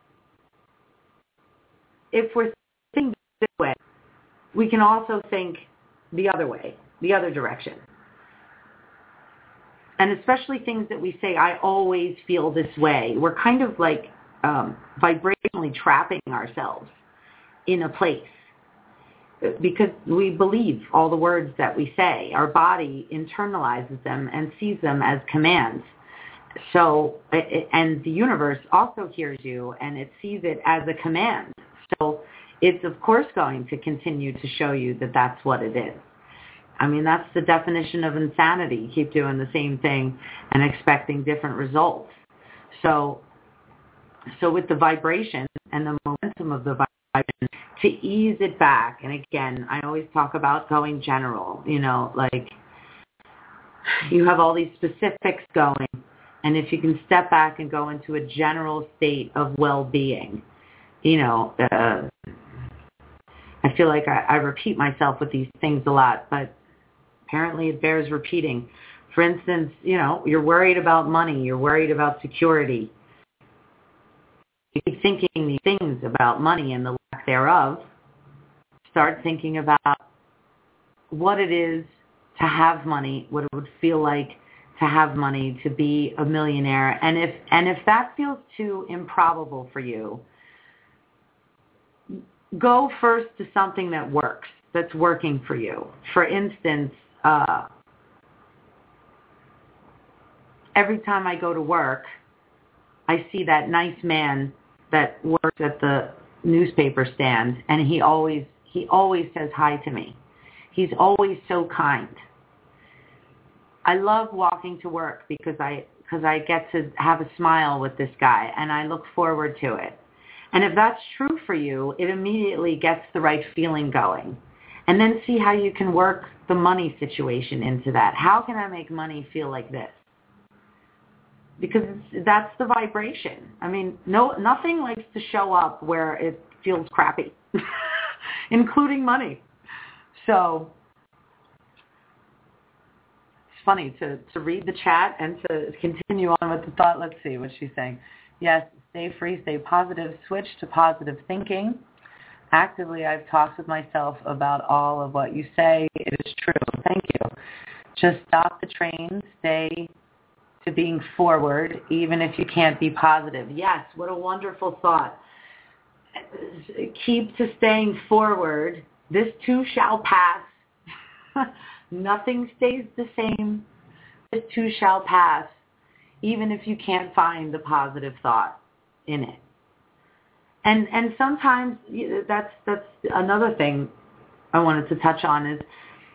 if we're thinking this way, we can also think the other way, the other direction. And especially things that we say, I always feel this way. We're kind of like um, vibrationally trapping ourselves in a place because we believe all the words that we say. Our body internalizes them and sees them as commands. So, and the universe also hears you and it sees it as a command. So it's, of course, going to continue to show you that that's what it is. I mean, that's the definition of insanity. You keep doing the same thing and expecting different results. So, so with the vibration and the momentum of the vibration, to ease it back, and again, I always talk about going general, you know, like you have all these specifics going, and if you can step back and go into a general state of well-being, you know, uh, I feel like I, I repeat myself with these things a lot, but apparently it bears repeating. For instance, you know, you're worried about money. You're worried about security. You keep thinking these things about money and the lack thereof. Start thinking about what it is to have money, what it would feel like to have money, to be a millionaire. And if and if that feels too improbable for you, go first to something that works, that's working for you. For instance, Uh, every time I go to work, I see that nice man that works at the newspaper stand, and he always He always says hi to me. He's always so kind. I love walking to work because I because I get to have a smile with this guy, and I look forward to it. And if that's true for you, it immediately gets the right feeling going. And then see how you can work the money situation into that. How can I make money feel like this? Because that's the vibration. I mean, no, nothing likes to show up where it feels crappy, including money. So it's funny to, to read the chat and to continue on with the thought. Let's see what she's saying. Yes, stay free, stay positive, switch to positive thinking. Actively, I've talked with myself about all of what you say. It is true. Thank you. Just stop the train, stay to being forward, even if you can't be positive. Yes, what a wonderful thought. Keep to staying forward. This too shall pass. Nothing stays the same. This too shall pass, even if you can't find the positive thought in it. And and sometimes that's that's another thing I wanted to touch on is,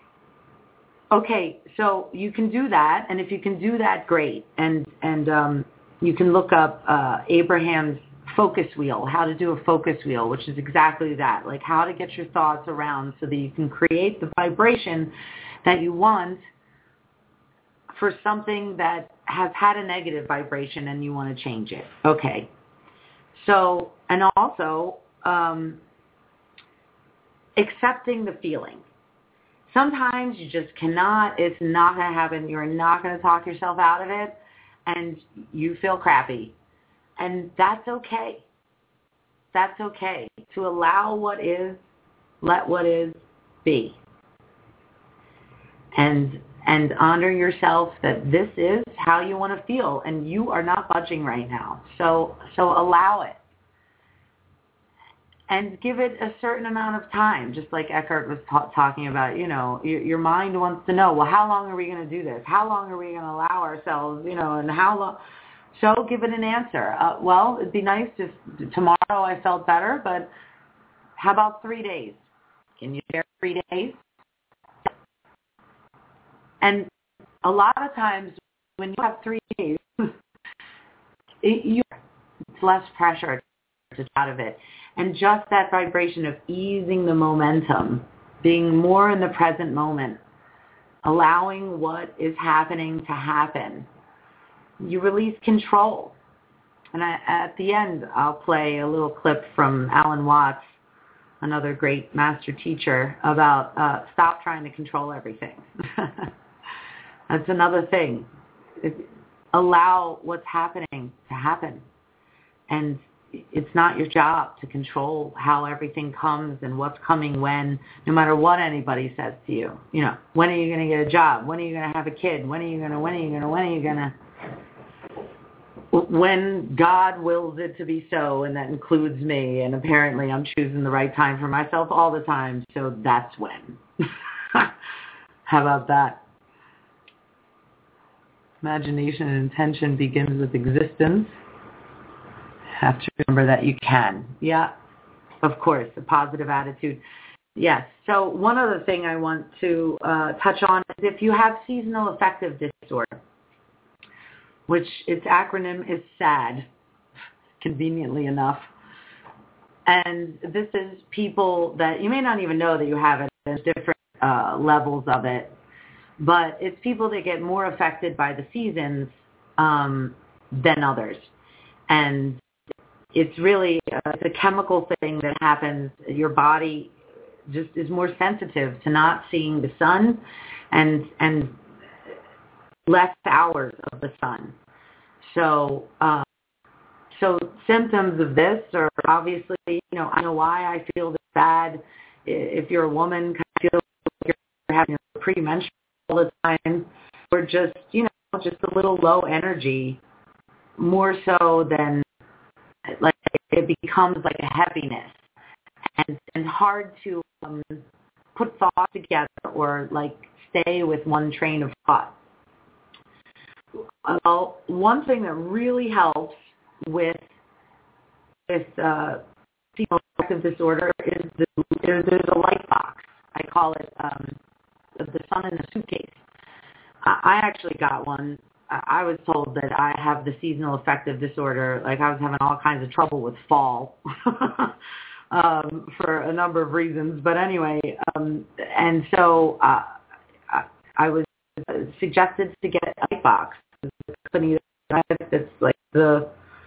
okay, so you can do that, and if you can do that, great. And and um, you can look up uh, Abraham's focus wheel, how to do a focus wheel, which is exactly that, like how to get your thoughts around so that you can create the vibration that you want for something that has had a negative vibration and you want to change it. Okay. So, and also um, accepting the feeling. Sometimes you just cannot, it's not going to happen. You're not going to talk yourself out of it, and you feel crappy. And that's okay. That's okay. To allow what is, let what is be. And and honor yourself that this is how you want to feel, and you are not budging right now. So so allow it. And give it a certain amount of time, just like Eckhart was ta- talking about. You know, your, your mind wants to know, well, how long are we going to do this? How long are we going to allow ourselves, you know, and how long? So give it an answer. Uh, well, it'd be nice if tomorrow I felt better, but how about three days? Can you share three days? And a lot of times when you have three days, it, you, it's less pressure to out of it. And just that vibration of easing the momentum, being more in the present moment, allowing what is happening to happen. You release control. And I, at the end, I'll play a little clip from Alan Watts, another great master teacher, about uh, stop trying to control everything. That's another thing. It, allow what's happening to happen. And it's not your job to control how everything comes and what's coming when, no matter what anybody says to you. You know, when are you going to get a job? When are you going to have a kid? When are you going to, when are you going to, when are you going to? When God wills it to be so, and that includes me, and apparently I'm choosing the right time for myself all the time, so that's when. How about that? Imagination and intention begins with existence. Have to remember that you can. Yeah, of course, a positive attitude. Yes. So one other thing I want to uh, touch on is if you have seasonal affective disorder, which its acronym is SAD, conveniently enough. And this is people that you may not even know that you have it. There's different uh, levels of it. But it's people that get more affected by the seasons um, than others. And it's really uh, it's a chemical thing that happens. Your body just is more sensitive to not seeing the sun and and less hours of the sun. So uh, so symptoms of this are obviously, you know, I know why I feel this bad. If you're a woman, kind of feel like you're having a premenstrual all the time, or just, you know, just a little low energy, more so than like it becomes like a heaviness and, and hard to um, put thoughts together or like stay with one train of thought. Well, one thing that really helps with with uh, seasonal affective disorder is the, there, there's a light box. I call it um, the sun in the suitcase. I, I actually got one. I, I was told that I have the seasonal affective disorder. Like I was having all kinds of trouble with fall um, for a number of reasons. But anyway, um, and so uh, I, I was suggested to get a light box. The company that's like the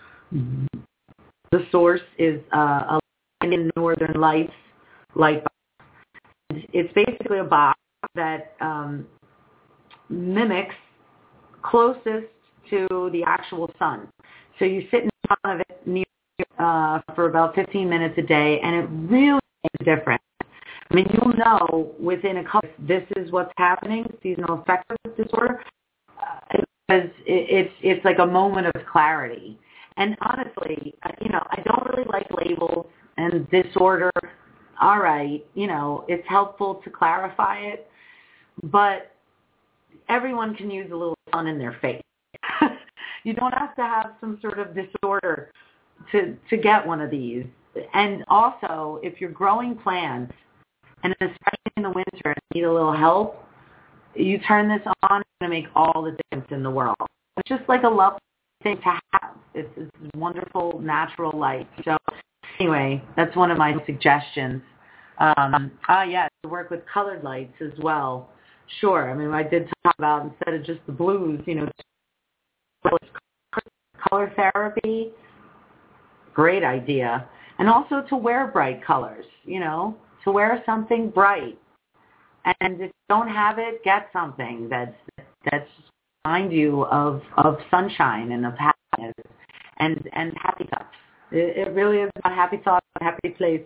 the source is uh, a Northern Lights light box. It's basically a box that um, mimics closest to the actual sun. So you sit in front of it near, uh, for about fifteen minutes a day, and it really makes a difference. I mean, you'll know within a couple, this is what's happening, seasonal affective disorder, uh, because it, it's it's like a moment of clarity. And honestly, you know, I don't really like labels and disorder. All right, you know, it's helpful to clarify it, but everyone can use a little sun in their face. You don't have to have some sort of disorder to to get one of these. And also, if you're growing plants, and especially in the winter, and need a little help, you turn this on, it's going to make all the difference in the world. It's just like a lovely thing to have. It's, it's wonderful, natural light. So anyway, that's one of my suggestions. Um, ah, yeah, to work with colored lights as well. Sure. I mean, I did talk about instead of just the blues, you know, color therapy, great idea. And also to wear bright colors, you know, to wear something bright. And if you don't have it, get something that's that's remind you of, of sunshine and of happiness and, and happy thoughts. It, it really is about happy thoughts, a happy place.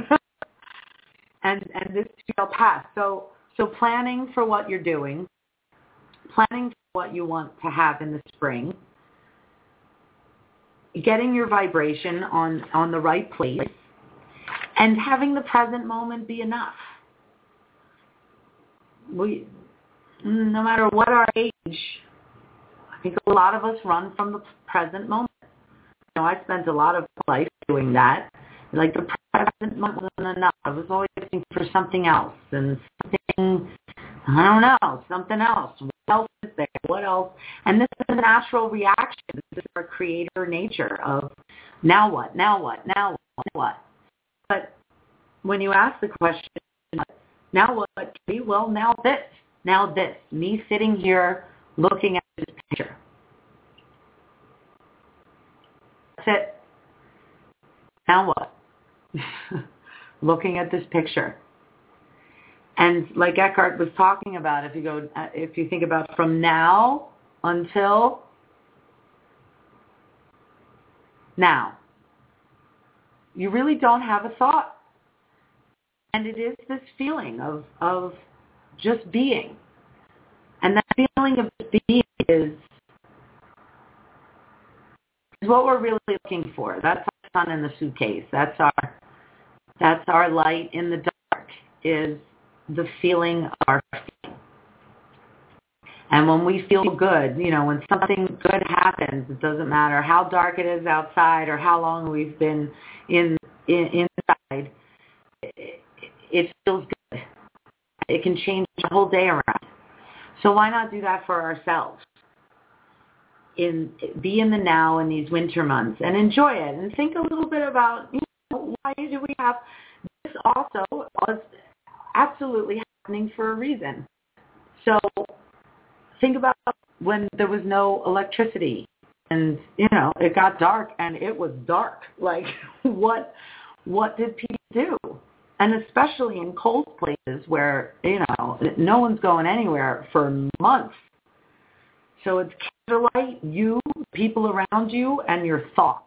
and and this shall pass. So so planning for what you're doing, planning for what you want to have in the spring, getting your vibration on, on the right place, and having the present moment be enough. We, no matter what our age, I think a lot of us run from the present moment. You know, I spent a lot of life doing that. Like the present moment wasn't enough. I was always looking for something else and something, I don't know, something else. What else is there? What else? And this is a natural reaction. This is our creator nature of now what, now what, now what, now what. But when you ask the question, now what, well, now this, now this, me sitting here looking at this picture. That's it. Now what? Looking at this picture. And like Eckhart was talking about, if you go, if you think about from now until now, you really don't have a thought. And it is this feeling of, of just being. And that feeling of being is, is what we're really looking for. That's our sun in the suitcase. That's our, that's our light in the dark, is the feeling of our feeling. And when we feel good, you know, when something good happens, it doesn't matter how dark it is outside or how long we've been in, in inside, it, it feels good. It can change the whole day around. So why not do that for ourselves? In be in the now in these winter months and enjoy it, and think a little bit about, you know, why do we have this? Also was absolutely happening for a reason. So think about when there was no electricity and, you know, it got dark and it was dark. Like what what did people do? And especially in cold places where, you know, no one's going anywhere for months. So it's candlelight, you, people around you, and your thoughts.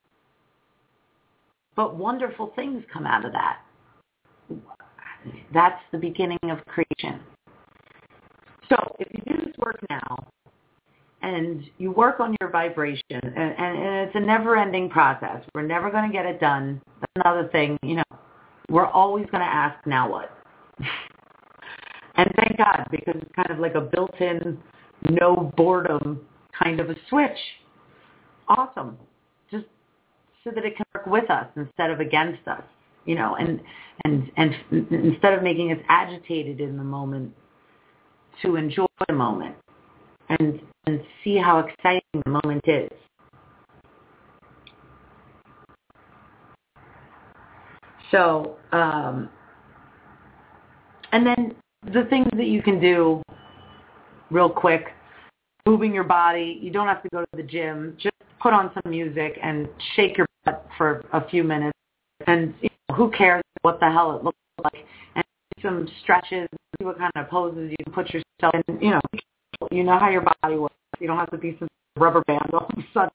But wonderful things come out of that. That's the beginning of creation. So if you do this work now, and you work on your vibration, and, and, and it's a never-ending process. We're never going to get it done. That's another thing, you know. We're always going to ask, now what? And thank God, because it's kind of like a built-in, no boredom kind of a switch. Awesome. Just so that it can work with us instead of against us, you know, and, and, and instead of making us agitated in the moment, to enjoy the moment and, and see how exciting the moment is. So, um, and then the things that you can do real quick, moving your body. You don't have to go to the gym. Just put on some music and shake your butt for a few minutes. And you know, who cares what the hell it looks like? And do some stretches, see what kind of poses you can put yourself in. You know, you know how your body works. You don't have to be some rubber band all of a sudden.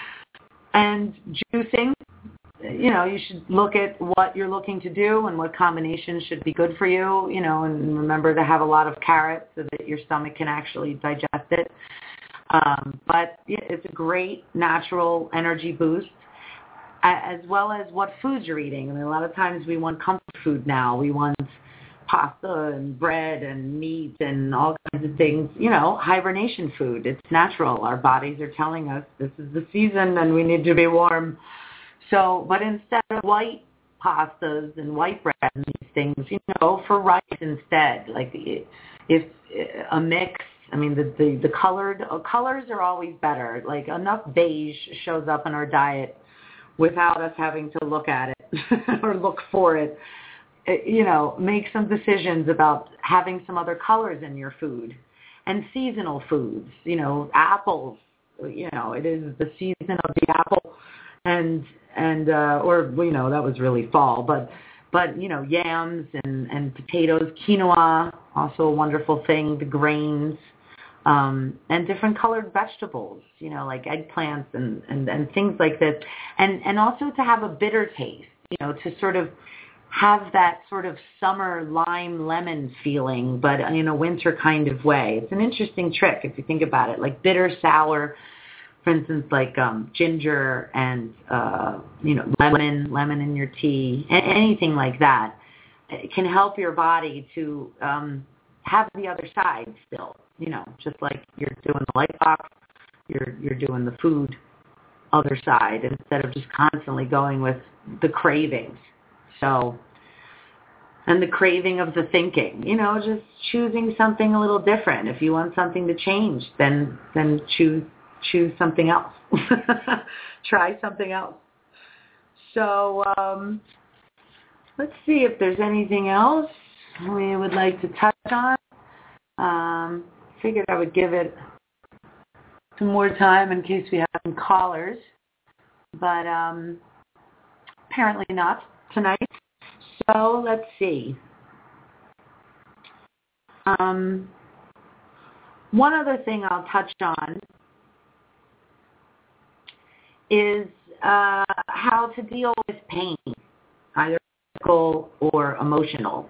And juicing. You know, you should look at what you're looking to do and what combinations should be good for you, you know, and remember to have a lot of carrots so that your stomach can actually digest it. Um, but it's a great natural energy boost, as well as what foods you're eating. I mean, a lot of times we want comfort food now. We want pasta and bread and meat and all kinds of things, you know, hibernation food. It's natural. Our bodies are telling us this is the season and we need to be warm. So, but instead of white pastas and white bread and these things, you know, for rice instead. Like if a mix, I mean, the, the, the colored uh, colors are always better. Like enough beige shows up in our diet without us having to look at it or look for it. it. You know, make some decisions about having some other colors in your food and seasonal foods. You know, apples. You know, it is the season of the apple. And, and, uh, or, you know, that was really fall, but, but, you know, yams and, and potatoes, quinoa, also a wonderful thing, the grains, um, and different colored vegetables, you know, like eggplants and, and, and things like this. And, and also to have a bitter taste, you know, to sort of have that sort of summer lime lemon feeling, but in a winter kind of way. It's an interesting trick if you think about it, like bitter, sour. For instance, like um, ginger and, uh, you know, lemon, lemon in your tea, anything like that. It can help your body to um, have the other side still, you know, just like you're doing the light box, you're, you're doing the food other side instead of just constantly going with the cravings. So, and the craving of the thinking, you know, just choosing something a little different. If you want something to change, then then choose choose something else. Try something else. So um, let's see if there's anything else we would like to touch on. Um, figured I would give it some more time in case we have some callers, but um, apparently not tonight. So let's see. Um, one other thing I'll touch on is uh, how to deal with pain, either physical or emotional.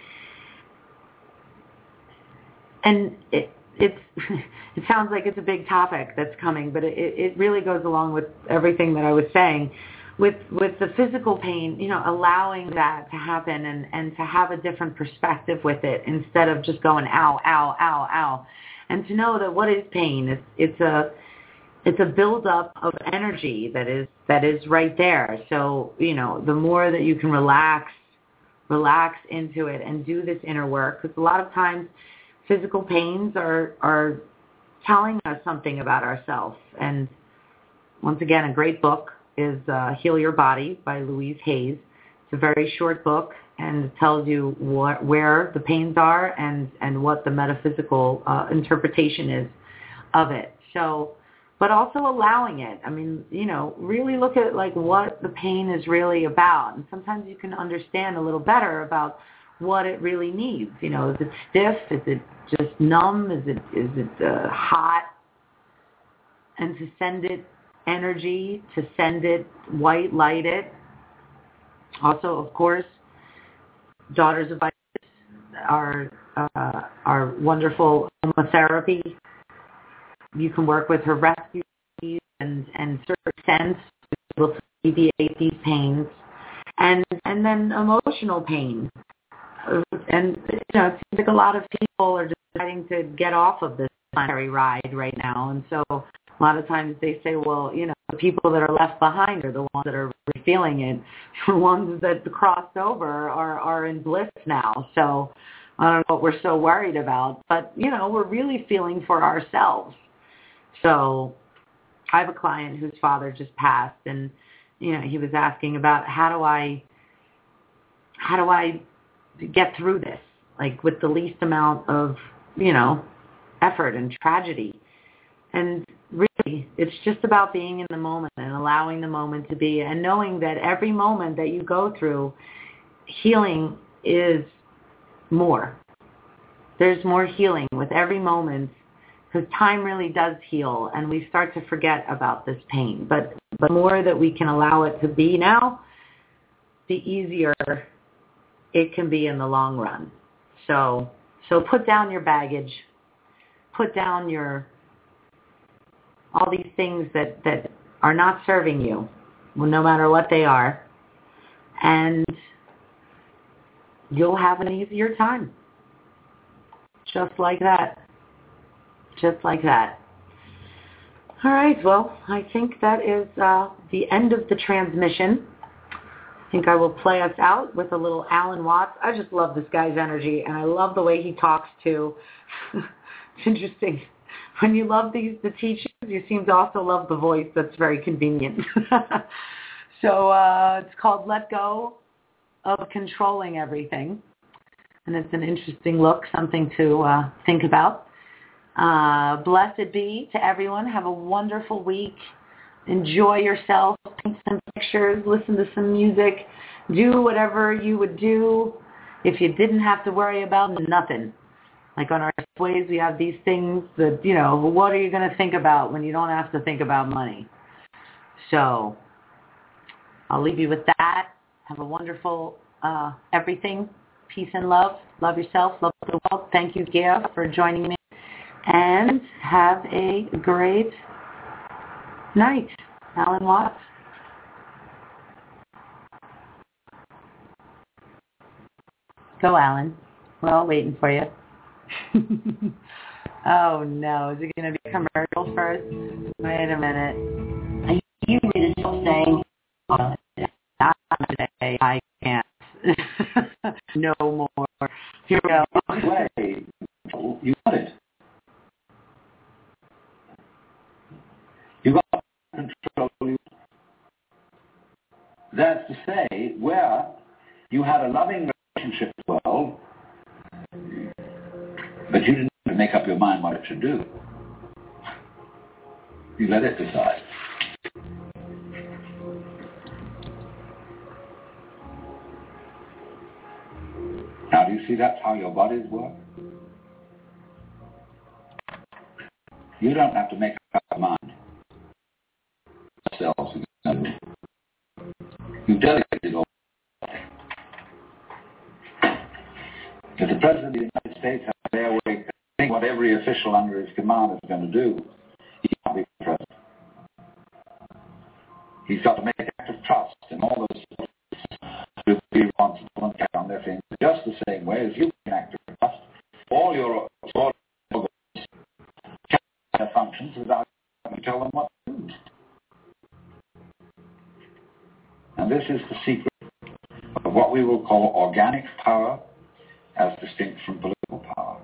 And it it's it sounds like it's a big topic that's coming, but it, it really goes along with everything that I was saying. With with the physical pain, you know, allowing that to happen and, and to have a different perspective with it instead of just going ow, ow, ow, ow. And to know that what is pain? It's it's a It's a buildup of energy that is that is right there. So, you know, the more that you can relax, relax into it and do this inner work, because a lot of times physical pains are are telling us something about ourselves. And once again, a great book is uh, Heal Your Body by Louise Hayes. It's a very short book, and it tells you what, where the pains are and, and what the metaphysical uh, interpretation is of it. So, but also allowing it. I mean, you know, really look at like what the pain is really about. And sometimes you can understand a little better about what it really needs. You know, is it stiff? Is it just numb? Is it is it uh, hot? And to send it energy, to send it white, light it. Also, of course, Daughters of Isis, our uh, our wonderful aromatherapy. You can work with her rescue and and certain scents to be able to alleviate these pains, and and then emotional pain. And you know, it seems like a lot of people are deciding to get off of this planetary ride right now, and so A lot of times they say, well, you know, the people that are left behind are the ones that are really feeling it. The ones that crossed over are, are in bliss now. So I don't know what we're so worried about. But, you know, we're really feeling for ourselves. So I have a client whose father just passed, and, you know, he was asking about how do I, how do I get through this, like with the least amount of, you know, effort and tragedy. And really, it's just about being in the moment and allowing the moment to be, and knowing that every moment that you go through, healing is more. There's more healing with every moment, because time really does heal, and we start to forget about this pain. But the more that we can allow it to be now, the easier it can be in the long run. So, so put down your baggage, put down your all these things that, that are not serving you, well, no matter what they are, and you'll have an easier time. Just like that. Just like that. All right, well, I think that is uh, the end of the transmission. I think I will play us out with a little Alan Watts. I just love this guy's energy, and I love the way he talks too. It's interesting. When you love these the teachings, you seem to also love the voice. That's very convenient. So uh, it's called Let Go of Controlling Everything. And it's an interesting look, something to uh, think about. Uh, blessed be to everyone. Have a wonderful week. Enjoy yourself. Paint some pictures. Listen to some music. Do whatever you would do if you didn't have to worry about nothing. Like on our ways, we have these things that, you know, what are you going to think about when you don't have to think about money? So I'll leave you with that. Have a wonderful uh, everything. Peace and love. Love yourself. Love the world. Thank you, Gail, for joining me. And have a great night. Alan Watts. Go, Alan. We're all waiting for you. Oh, no. Is it going to be a commercial first? Wait a minute. Are you really still saying, uh, not today, I can't. No more. Here we go. Way. You got it. You got to control. That's to say, where you had a loving relationship with the world, but you didn't make up your mind what it should do. You let it decide. Now, do you see that's how your bodies work? You don't have to make up your mind. Cells, you delegate it all. If the President of the United States has their way to think what every official under his command is going to do, he can't be President. He's got to make an act of trust in all those who be responsible and carry on their things just the same way as you can act of trust. All your organs carry their functions without having to tell them what to do. And this is the secret of what we will call organic power as distinct from political power.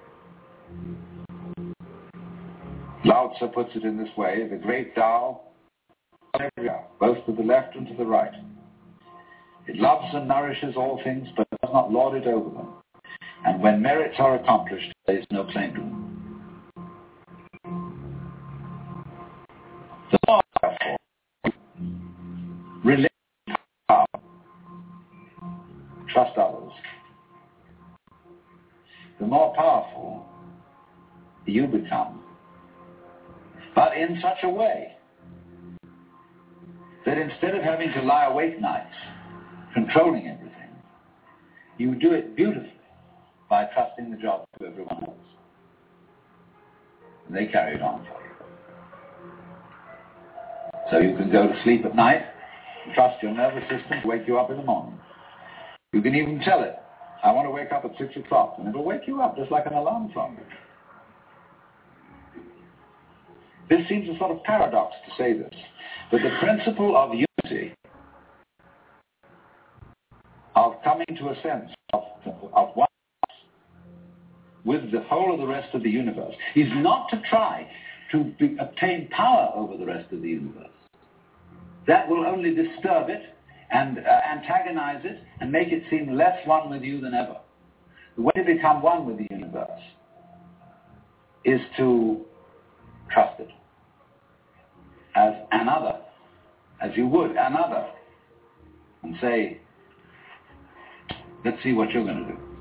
Lao Tzu puts it in this way: the great Tao, both to the left and to the right. It loves and nourishes all things, but does not lord it over them. And when merits are accomplished, there is no claim to them. The more powerful relate power, trust others, the more powerful you become, but in such a way that instead of having to lie awake nights controlling everything, you do it beautifully by trusting the job to everyone else. And they carry it on for you. So you can go to sleep at night and trust your nervous system to wake you up in the morning. You can even tell it, I want to wake up at six o'clock, and it'll wake you up just like an alarm clock. This seems a sort of paradox to say this, but the principle of unity, of coming to a sense of, of oneness with the whole of the rest of the universe, is not to try to be, obtain power over the rest of the universe. That will only disturb it and uh, antagonize it and make it seem less one with you than ever. The way to become one with the universe is to trust it as another, as you would another, and say, let's see what you're going to do.